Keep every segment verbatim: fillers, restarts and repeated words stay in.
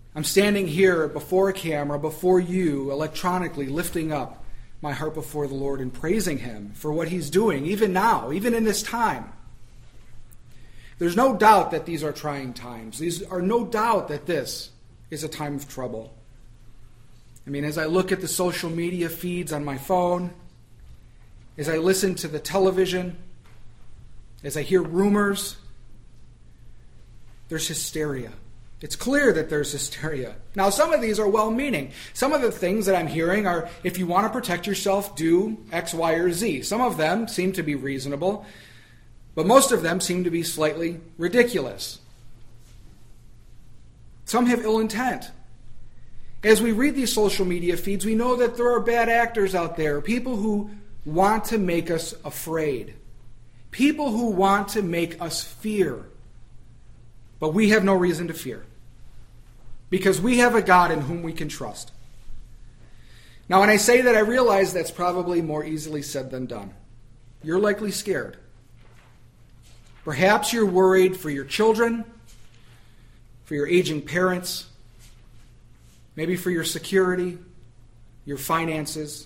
I'm standing here before a camera, before you, electronically lifting up my heart before the Lord and praising Him for what He's doing, even now, even in this time. There's no doubt that these are trying times. These are no doubt that this is a time of trouble. I mean, as I look at the social media feeds on my phone, as I listen to the television, as I hear rumors, there's hysteria. It's clear that there's hysteria. Now, some of these are well-meaning. Some of the things that I'm hearing are, if you want to protect yourself, do X, Y, or Z. Some of them seem to be reasonable, but most of them seem to be slightly ridiculous. Some have ill intent. As we read these social media feeds, we know that there are bad actors out there, people who want to make us afraid, people who want to make us fear. But we have no reason to fear, because we have a God in whom we can trust. Now, when I say that, I realize that's probably more easily said than done. You're likely scared. Perhaps you're worried for your children, for your aging parents, maybe for your security, your finances.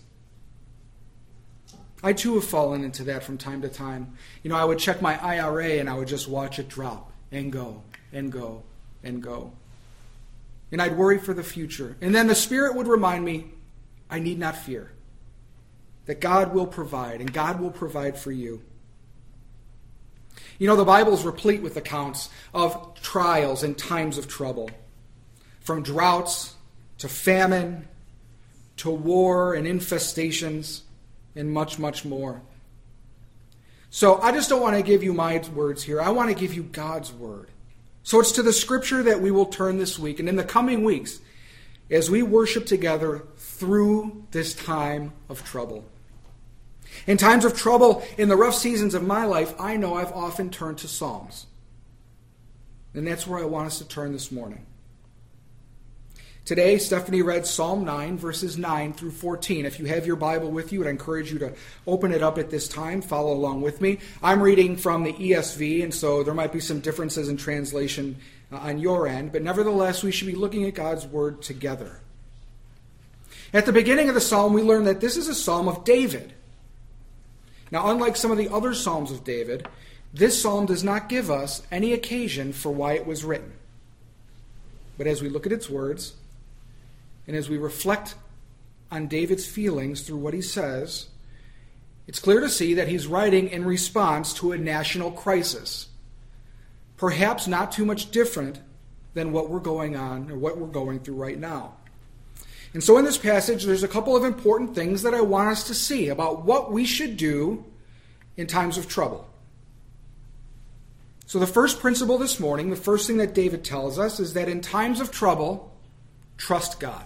I too have fallen into that from time to time. You know, I would check my I R A and I would just watch it drop and go and go and go. And I'd worry for the future. And then the Spirit would remind me, I need not fear. That God will provide, and God will provide for you. You know, the Bible is replete with accounts of trials and times of trouble. From droughts to famine to war and infestations and much, much more. So I just don't want to give you my words here. I want to give you God's word. So it's to the Scripture that we will turn this week and in the coming weeks as we worship together through this time of trouble. In times of trouble, in the rough seasons of my life, I know I've often turned to Psalms. And that's where I want us to turn this morning. Today, Stephanie read Psalm nine, verses nine through fourteen. If you have your Bible with you, I'd encourage you to open it up at this time. Follow along with me. I'm reading from the E S V, and so there might be some differences in translation uh, on your end, but nevertheless, we should be looking at God's Word together. At the beginning of the psalm, we learn that this is a psalm of David. Now, unlike some of the other psalms of David, this psalm does not give us any occasion for why it was written. But as we look at its words, and as we reflect on David's feelings through what he says, it's clear to see that he's writing in response to a national crisis. Perhaps not too much different than what we're going on or what we're going through right now. And so in this passage, there's a couple of important things that I want us to see about what we should do in times of trouble. So the first principle this morning, the first thing that David tells us, is that in times of trouble, trust God.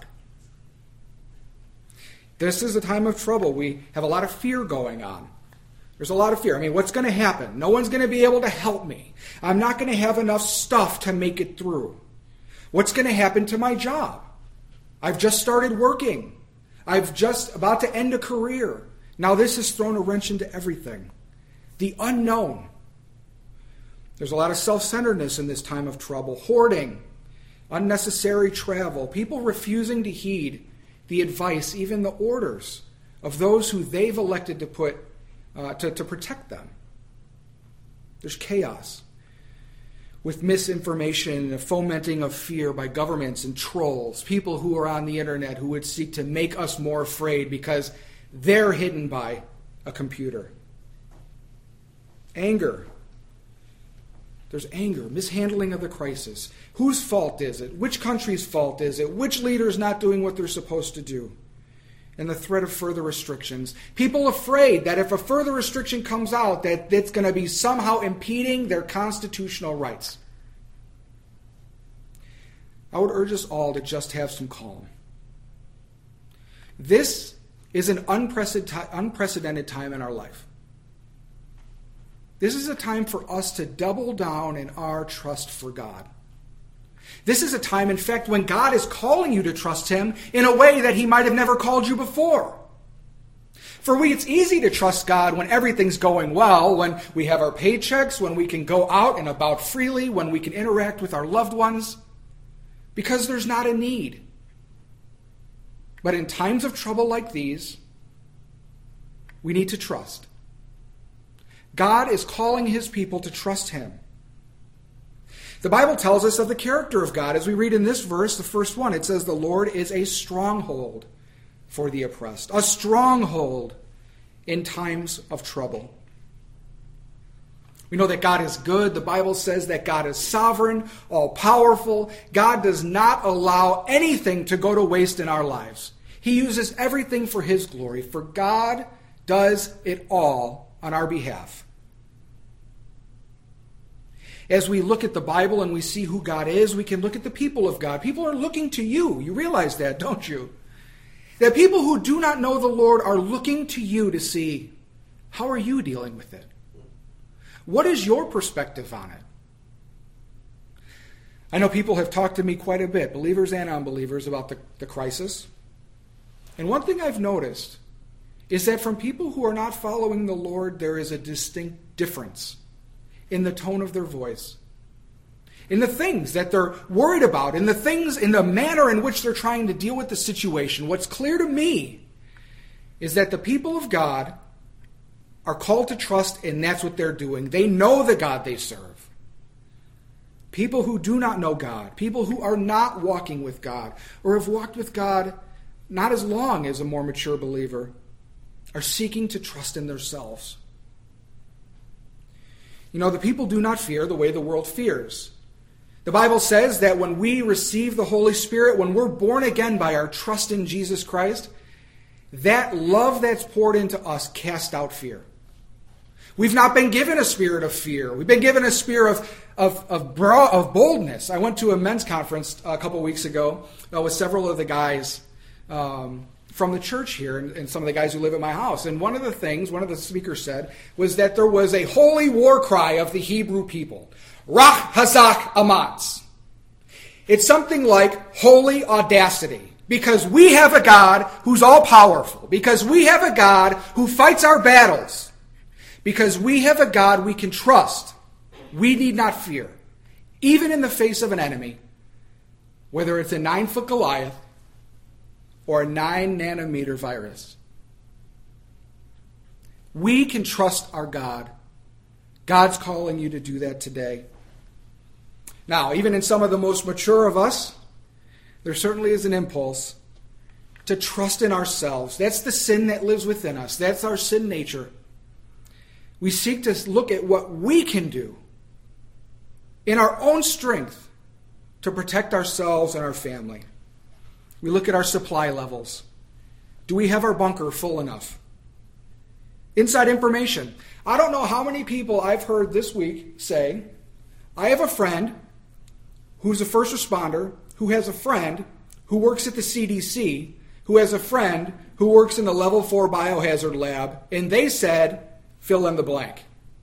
This is a time of trouble. We have a lot of fear going on. There's a lot of fear. I mean, what's going to happen? No one's going to be able to help me. I'm not going to have enough stuff to make it through. What's going to happen to my job? I've just started working. I've just about to end a career. Now this has thrown a wrench into everything. The unknown. There's a lot of self-centeredness in this time of trouble. Hoarding. Unnecessary travel. People refusing to heed the advice, even the orders of those who they've elected to put uh, to, to protect them. There's chaos with misinformation and a fomenting of fear by governments and trolls, people who are on the internet who would seek to make us more afraid because they're hidden by a computer. Anger. There's anger, mishandling of the crisis. Whose fault is it? Which country's fault is it? Which leader's not doing what they're supposed to do? And the threat of further restrictions. People afraid that if a further restriction comes out, that it's going to be somehow impeding their constitutional rights. I would urge us all to just have some calm. This is an unprecedented time in our life. This is a time for us to double down in our trust for God. This is a time, in fact, when God is calling you to trust Him in a way that He might have never called you before. For we, it's easy to trust God when everything's going well, when we have our paychecks, when we can go out and about freely, when we can interact with our loved ones. because there's not a need. But in times of trouble like these, we need to trust. God is calling his people to trust him. The Bible tells us of the character of God. As we read in this verse, the first one, it says, the Lord is a stronghold for the oppressed. A stronghold in times of trouble. We know that God is good. The Bible says that God is sovereign, all-powerful. God does not allow anything to go to waste in our lives. He uses everything for his glory, for God does it all on our behalf. As we look at the Bible and we see who God is, we can look at the people of God. People are looking to you. You realize that, don't you? That people who do not know the Lord are looking to you to see, how are you dealing with it? What is your perspective on it? I know people have talked to me quite a bit, believers and unbelievers, about the, the crisis. And one thing I've noticed is that from people who are not following the Lord, there is a distinct difference in the tone of their voice, in the things that they're worried about, in the things, in the manner in which they're trying to deal with the situation. What's clear to me is that the people of God are called to trust, and that's what they're doing. They know the God they serve. People who do not know God, people who are not walking with God, or have walked with God not as long as a more mature believer, are seeking to trust in themselves. You know, the people do not fear the way the world fears. The Bible says that when we receive the Holy Spirit, when we're born again by our trust in Jesus Christ, that love that's poured into us casts out fear. We've not been given a spirit of fear. We've been given a spirit of, of, of, bra- of boldness. I went to a men's conference a couple weeks ago uh, with several of the guys um, from the church here and, and some of the guys who live at my house. And one of the things, one of the speakers said, was that there was a holy war cry of the Hebrew people. Rach Hazak Amatz. It's something like holy audacity. Because we have a God who's all-powerful. Because we have a God who fights our battles. Because we have a God we can trust. We need not fear. Even in the face of an enemy. Whether it's a nine-foot Goliath or a nine-nanometer virus. We can trust our God. God's calling you to do that today. Now, even in some of the most mature of us, there certainly is an impulse to trust in ourselves. That's the sin that lives within us. That's our sin nature. We seek to look at what we can do in our own strength to protect ourselves and our family. We look at our supply levels. Do we have our bunker full enough? Inside information. I don't know how many people I've heard this week say, I have a friend who's a first responder, who has a friend who works at the C D C, who has a friend who works in the level four biohazard lab, and they said, fill in the blank.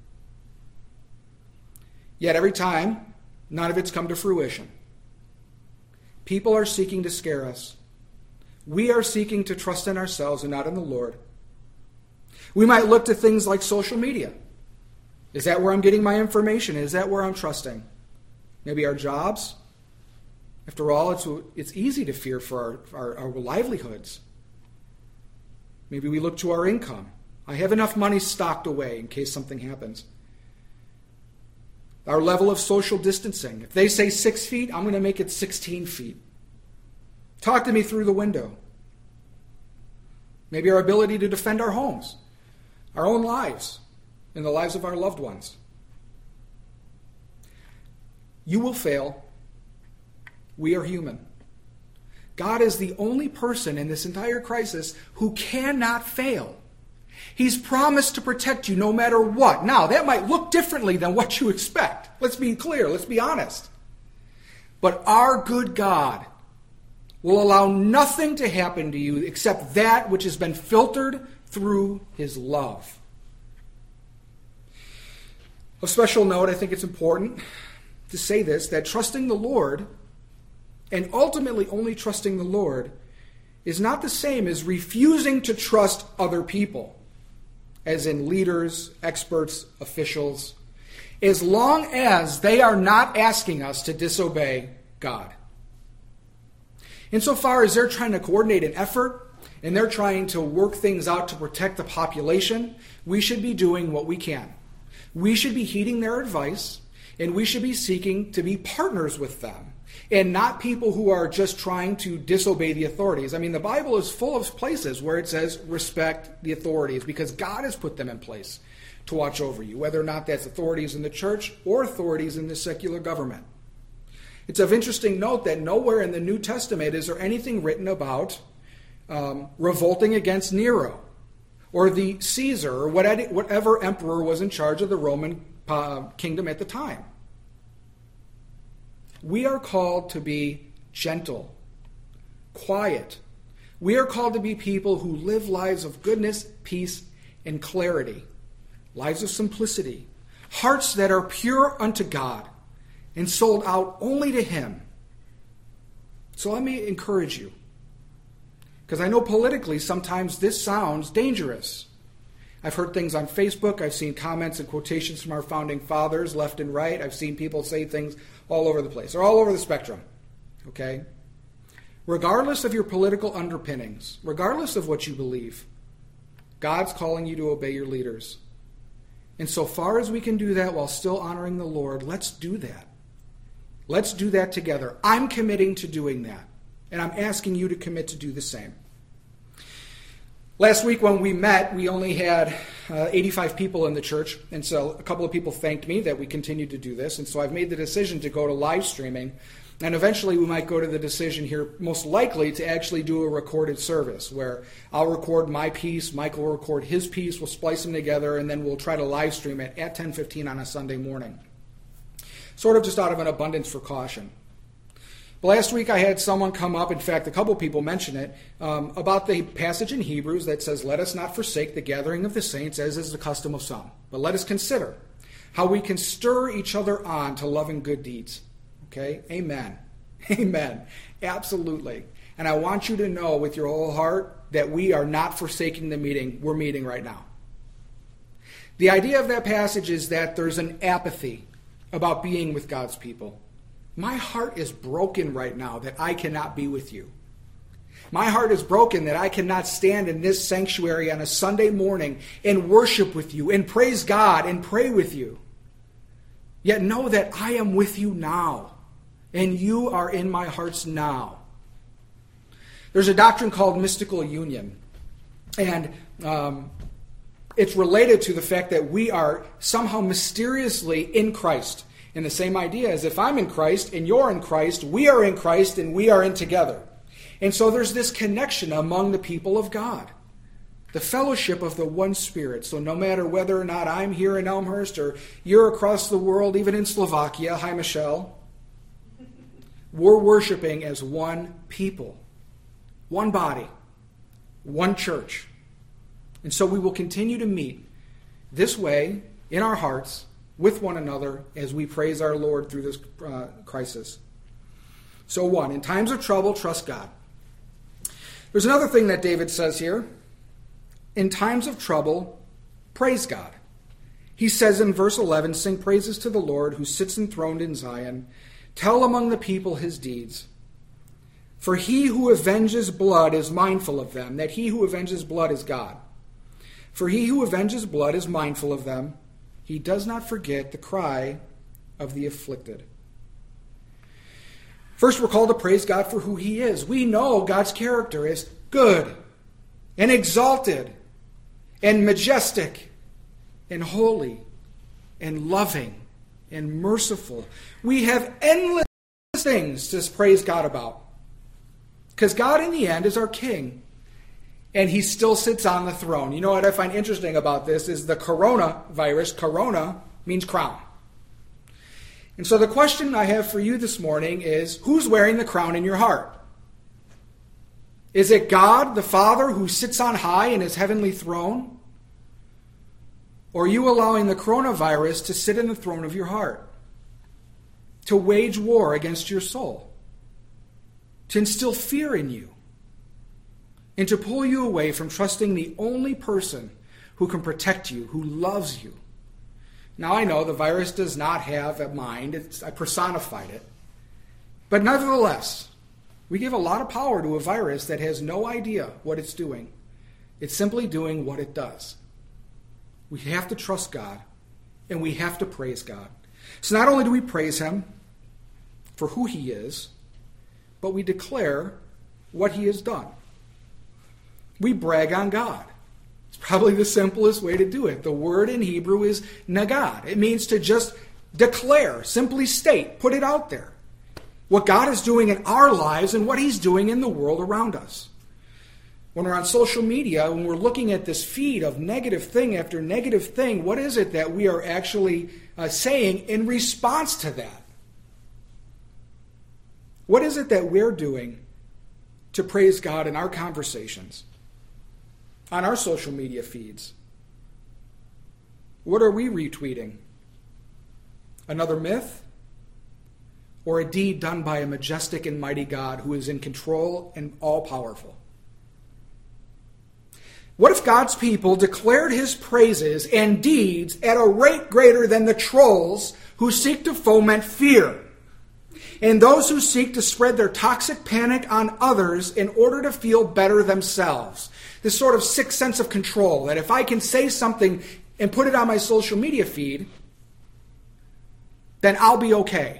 Yet every time, none of it's come to fruition. People are seeking to scare us. We are seeking to trust in ourselves and not in the Lord. We might look to things like social media. Is that where I'm getting my information? Is that where I'm trusting? Maybe our jobs? After all, it's it's easy to fear for our, our, our livelihoods. Maybe we look to our income. I have enough money stocked away in case something happens. Our level of social distancing. If they say six feet, I'm going to make it sixteen feet. Talk to me through the window. Maybe our ability to defend our homes, our own lives, and the lives of our loved ones. You will fail. We are human. God is the only person in this entire crisis who cannot fail. He's promised to protect you no matter what. Now, that might look differently than what you expect. Let's be clear. Let's be honest. But our good God will allow nothing to happen to you except that which has been filtered through his love. Of special note, I think it's important to say this, that trusting the Lord, and ultimately only trusting the Lord, is not the same as refusing to trust other people, as in leaders, experts, officials, as long as they are not asking us to disobey God. Insofar as they're trying to coordinate an effort and they're trying to work things out to protect the population, we should be doing what we can. We should be heeding their advice, and we should be seeking to be partners with them, and not people who are just trying to disobey the authorities. I mean, the Bible is full of places where it says respect the authorities, because God has put them in place to watch over you, whether or not that's authorities in the church or authorities in the secular government. It's of interesting note that nowhere in the New Testament is there anything written about um, revolting against Nero or the Caesar or whatever emperor was in charge of the Roman uh, kingdom at the time. We are called to be gentle, quiet. We are called to be people who live lives of goodness, peace, and clarity. Lives of simplicity. Hearts that are pure unto God and sold out only to Him. So let me encourage you, because I know politically sometimes this sounds dangerous. I've heard things on Facebook. I've seen comments and quotations from our founding fathers left and right. I've seen people say things all over the place. They're all over the spectrum. Okay? Regardless of your political underpinnings, regardless of what you believe, God's calling you to obey your leaders. And so far as we can do that while still honoring the Lord, let's do that. Let's do that together. I'm committing to doing that. And I'm asking you to commit to do the same. Last week when we met, we only had uh, eighty-five people in the church. And so a couple of people thanked me that we continued to do this. And so I've made the decision to go to live streaming. And eventually we might go to the decision here, most likely, to actually do a recorded service where I'll record my piece, Michael will record his piece, we'll splice them together, and then we'll try to live stream it at ten fifteen on a Sunday morning. Sort of just out of an abundance for caution. But last week I had someone come up, in fact a couple people mention it, um, about the passage in Hebrews that says, let us not forsake the gathering of the saints as is the custom of some, but let us consider how we can stir each other on to love and good deeds. Okay? Amen. Amen. Absolutely. And I want you to know with your whole heart that we are not forsaking the meeting. We're meeting right now. The idea of that passage is that there's an apathy about being with God's people. My heart is broken right now that I cannot be with you. My heart is broken that I cannot stand in this sanctuary on a Sunday morning and worship with you and praise God and pray with you. Yet know that I am with you now, and you are in my hearts now. There's a doctrine called mystical union, and um, it's related to the fact that we are somehow mysteriously in Christ. And the same idea as if I'm in Christ and you're in Christ, we are in Christ and we are in together. And so there's this connection among the people of God. The fellowship of the one Spirit. So no matter whether or not I'm here in Elmhurst or you're across the world, even in Slovakia, hi Michelle, we're worshiping as one people, one body, one church. And so we will continue to meet this way in our hearts with one another as we praise our Lord through this uh, crisis. So one, in times of trouble, trust God. There's another thing that David says here. In times of trouble, praise God. He says in verse eleven, sing praises to the Lord who sits enthroned in Zion. Tell among the people his deeds. For he who avenges blood is mindful of them. That he who avenges blood is God. For he who avenges blood is mindful of them. He does not forget the cry of the afflicted. First, we're called to praise God for who He is. We know God's character is good and exalted and majestic and holy and loving and merciful. We have endless things to praise God about. Because God, in the end, is our King. And He still sits on the throne. You know what I find interesting about this is the coronavirus. Corona means crown. And so the question I have for you this morning is, who's wearing the crown in your heart? Is it God, the Father, who sits on high in His heavenly throne? Or are you allowing the coronavirus to sit in the throne of your heart? To wage war against your soul? To instill fear in you? And to pull you away from trusting the only person who can protect you, who loves you. Now I know the virus does not have a mind. It's, I personified it. But nevertheless, We give a lot of power to a virus that has no idea what it's doing. It's simply doing what it does. We have to trust God, and we have to praise God. So not only do we praise him for who he is, but we declare what he has done. We brag on God. It's probably the simplest way to do it. The word in Hebrew is nagad. It means to just declare, simply state, put it out there. What God is doing in our lives and what he's doing in the world around us. When we're on social media, when we're looking at this feed of negative thing after negative thing, what is it that we are actually uh, saying in response to that? What is it that we're doing to praise God in our conversations, on our social media feeds? What are we retweeting? Another myth? Or a deed done by a majestic and mighty God who is in control and all-powerful? What if God's people declared his praises and deeds at a rate greater than the trolls who seek to foment fear, and those who seek to spread their toxic panic on others in order to feel better themselves? This sort of sick sense of control, that if I can say something and put it on my social media feed, then I'll be okay.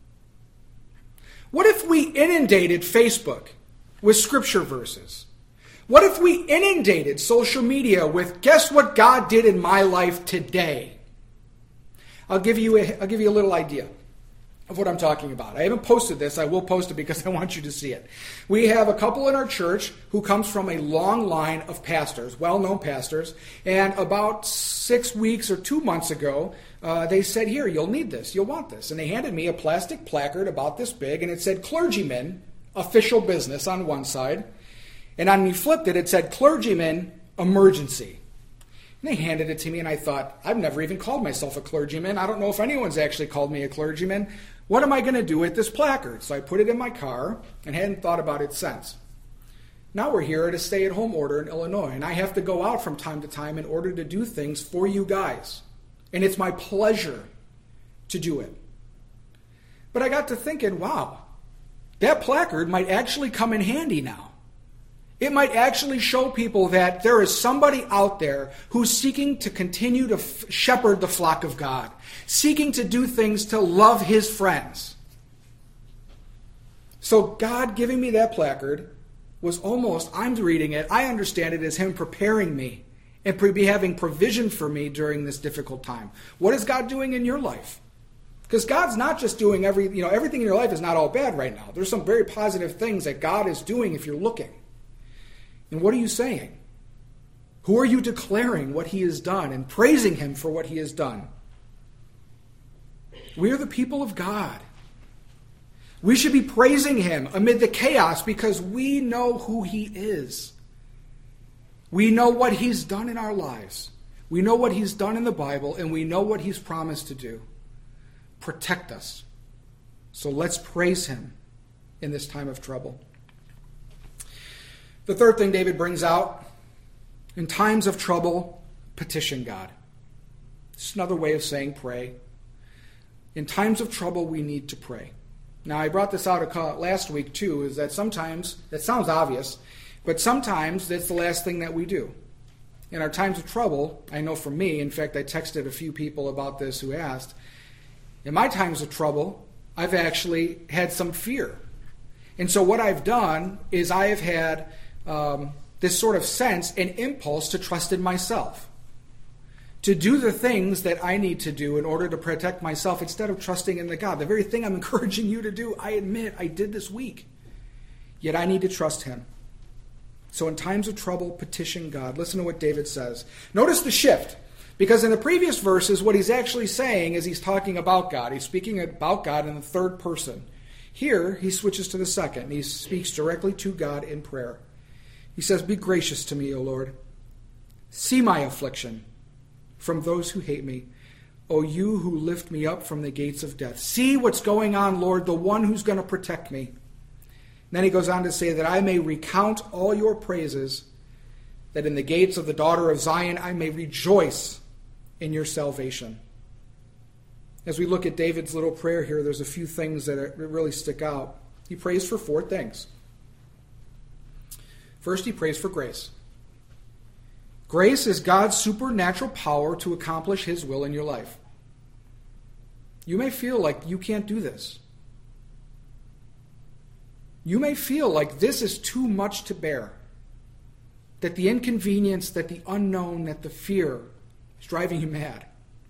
What if we inundated Facebook with scripture verses? What if we inundated social media with, guess what God did in my life today? I'll give you a, I'll give you a little idea of what I'm talking about. I haven't posted this. I will post it because I want you to see it. We have a couple in our church who comes from a long line of pastors, well-known pastors, and about six weeks or two months ago, uh, they said, here, you'll need this, you'll want this. And they handed me a plastic placard about this big, and it said clergyman, official business on one side, and on you flipped it, it said clergyman, emergency. And they handed it to me, and I thought, I've never even called myself a clergyman. I don't know if anyone's actually called me a clergyman. What am I going to do with this placard? So I put it in my car and hadn't thought about it since. Now we're here at a stay-at-home order in Illinois, and I have to go out from time to time in order to do things for you guys. And it's my pleasure to do it. But I got to thinking, wow, that placard might actually come in handy now. It might actually show people that there is somebody out there who's seeking to continue to f- shepherd the flock of God, seeking to do things to love his friends. So God giving me that placard was almost, I'm reading it, I understand it as him preparing me and pre- having provision for me during this difficult time. What is God doing in your life? Because God's not just doing every, you know, everything in your life is not all bad right now. There's some very positive things that God is doing if you're looking. And what are you saying? Who are you declaring what he has done and praising him for what he has done? We are the people of God. We should be praising him amid the chaos because we know who he is. We know what he's done in our lives. We know what he's done in the Bible, and we know what he's promised to do. Protect us. So let's praise him in this time of trouble. The third thing David brings out, in times of trouble, petition God. It's another way of saying pray. In times of trouble, we need to pray. Now, I brought this out last week, too, is that sometimes, that sounds obvious, but sometimes that's the last thing that we do. In our times of trouble, I know for me, in fact, I texted a few people about this who asked, in my times of trouble, I've actually had some fear. And so what I've done is I have had Um, this sort of sense and impulse to trust in myself, to do the things that I need to do in order to protect myself instead of trusting in the God. The very thing I'm encouraging you to do, I admit I did this week. Yet I need to trust him. So in times of trouble, petition God. Listen to what David says. Notice the shift, because in the previous verses, what he's actually saying is he's talking about God. He's speaking about God in the third person. Here, he switches to the second, and he speaks directly to God in prayer. He says, be gracious to me, O Lord. See my affliction from those who hate me. O you who lift me up from the gates of death. See what's going on, Lord, the one who's going to protect me. And then he goes on to say that I may recount all your praises, that in the gates of the daughter of Zion I may rejoice in your salvation. As we look at David's little prayer here, there's a few things that really stick out. He prays for four things. First, he prays for grace. Grace is God's supernatural power to accomplish his will in your life. You may feel like you can't do this. You may feel like this is too much to bear. That the inconvenience, that the unknown, that the fear is driving you mad.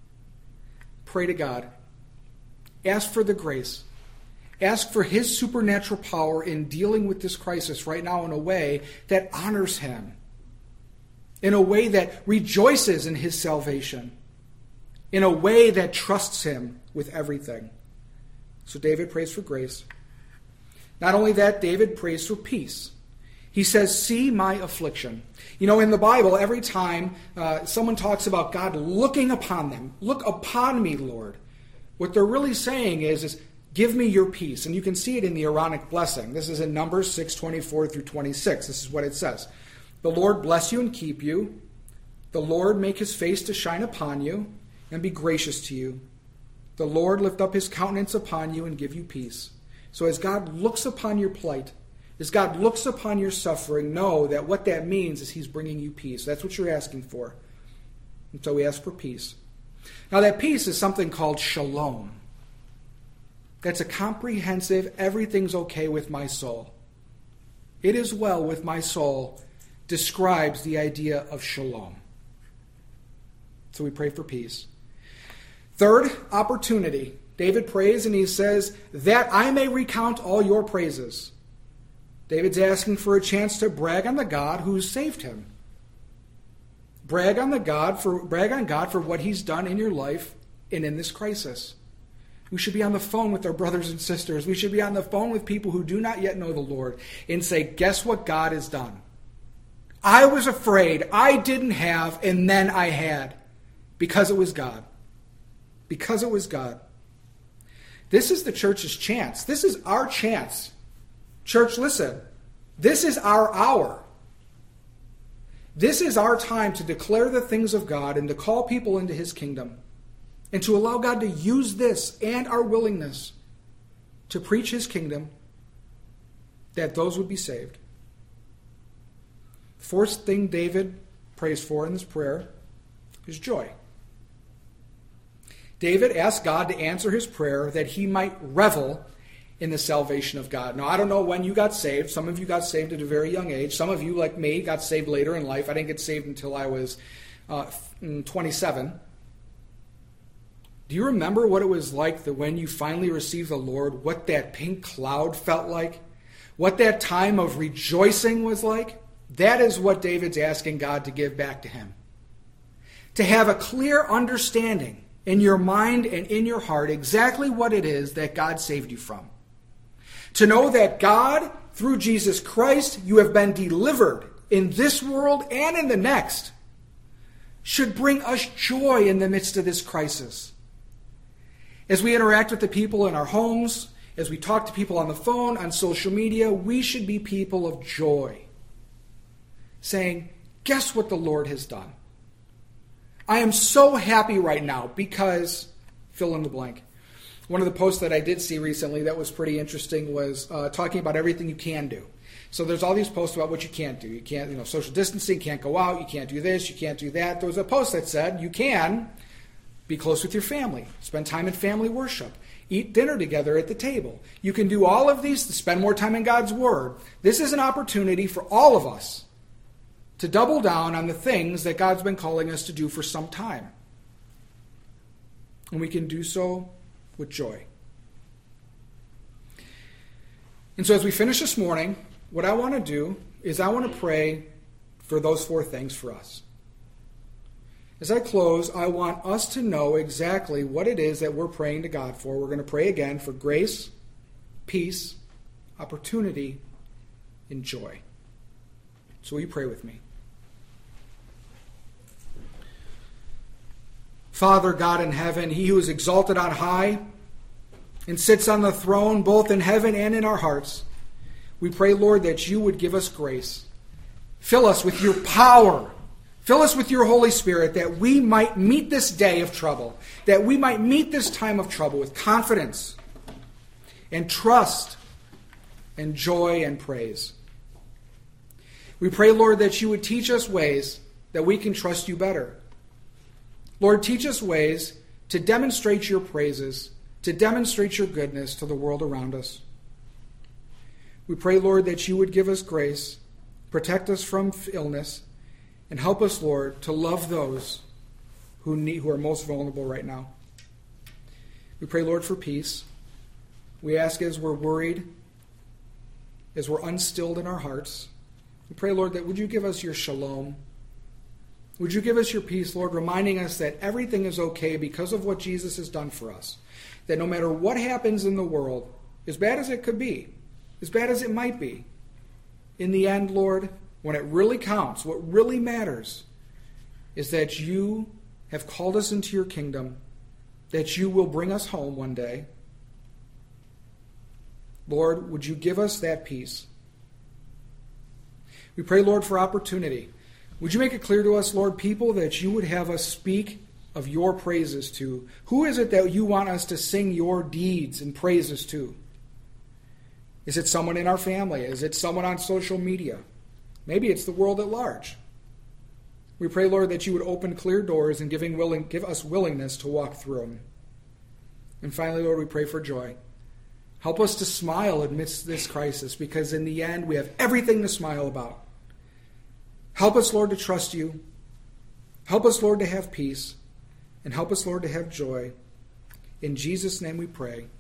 Pray to God. Ask for the grace. Ask for his supernatural power in dealing with this crisis right now in a way that honors him. In a way that rejoices in his salvation. In a way that trusts him with everything. So David prays for grace. Not only that, David prays for peace. He says, see my affliction. You know, in the Bible, every time uh, someone talks about God looking upon them, look upon me, Lord, what they're really saying is, is give me your peace. And you can see it in the Aaronic blessing. This is in Numbers six twenty-four through twenty-six. This is what it says. The Lord bless you and keep you. The Lord make his face to shine upon you and be gracious to you. The Lord lift up his countenance upon you and give you peace. So as God looks upon your plight, as God looks upon your suffering, know that what that means is he's bringing you peace. That's what you're asking for. And so we ask for peace. Now that peace is something called shalom. That's a comprehensive, everything's okay with my soul. It is well with my soul describes the idea of shalom. So we pray for peace. Third, opportunity. David prays and he says, that I may recount all your praises. David's asking for a chance to brag on the God who saved him. Brag on the God for brag on God for what he's done in your life and in this crisis. We should be on the phone with our brothers and sisters. We should be on the phone with people who do not yet know the Lord and say, guess what God has done? I was afraid, I didn't have, and then I had. Because it was God. Because it was God. This is the church's chance. This is our chance. Church, listen. This is our hour. This is our time to declare the things of God and to call people into his kingdom. And to allow God to use this and our willingness to preach his kingdom, that those would be saved. The fourth thing David prays for in this prayer is joy. David asked God to answer his prayer that he might revel in the salvation of God. Now, I don't know when you got saved. Some of you got saved at a very young age. Some of you, like me, got saved later in life. I didn't get saved until I was uh, twenty-seven. Do you remember what it was like that when you finally received the Lord, what that pink cloud felt like? What that time of rejoicing was like? That is what David's asking God to give back to him. To have a clear understanding in your mind and in your heart exactly what it is that God saved you from. To know that God, through Jesus Christ, you have been delivered in this world and in the next, should bring us joy in the midst of this crisis. As we interact with the people in our homes, as we talk to people on the phone, on social media, we should be people of joy. Saying, guess what the Lord has done? I am so happy right now because, fill in the blank. One of the posts that I did see recently that was pretty interesting was uh, talking about everything you can do. So there's all these posts about what you can't do. You can't, you know, social distancing, can't go out, you can't do this, you can't do that. There was a post that said you can be close with your family, spend time in family worship, eat dinner together at the table. You can do all of these to spend more time in God's Word. This is an opportunity for all of us to double down on the things that God's been calling us to do for some time. And we can do so with joy. And so as we finish this morning, what I want to do is I want to pray for those four things for us. As I close, I want us to know exactly what it is that we're praying to God for. We're going to pray again for grace, peace, opportunity, and joy. So will you pray with me? Father God in heaven, he who is exalted on high and sits on the throne both in heaven and in our hearts, we pray, Lord, that you would give us grace. Fill us with your power. Fill us with your Holy Spirit that we might meet this day of trouble, that we might meet this time of trouble with confidence and trust and joy and praise. We pray, Lord, that you would teach us ways that we can trust you better. Lord, teach us ways to demonstrate your praises, to demonstrate your goodness to the world around us. We pray, Lord, that you would give us grace, protect us from illness, and help us, Lord, to love those who need, who are most vulnerable right now. We pray, Lord, for peace. We ask as we're worried, as we're unstilled in our hearts, we pray, Lord, that would you give us your shalom? Would you give us your peace, Lord, reminding us that everything is okay because of what Jesus has done for us? That no matter what happens in the world, as bad as it could be, as bad as it might be, in the end, Lord, when it really counts, what really matters is that you have called us into your kingdom, that you will bring us home one day. Lord, would you give us that peace? We pray, Lord, for opportunity. Would you make it clear to us, Lord, people that you would have us speak of your praises to? Who is it that you want us to sing your deeds and praises to? Is it someone in our family? Is it someone on social media? Maybe it's the world at large. We pray, Lord, that you would open clear doors and giving willing, give us willingness to walk through them. And finally, Lord, we pray for joy. Help us to smile amidst this crisis, because in the end, we have everything to smile about. Help us, Lord, to trust you. Help us, Lord, to have peace. And help us, Lord, to have joy. In Jesus' name we pray.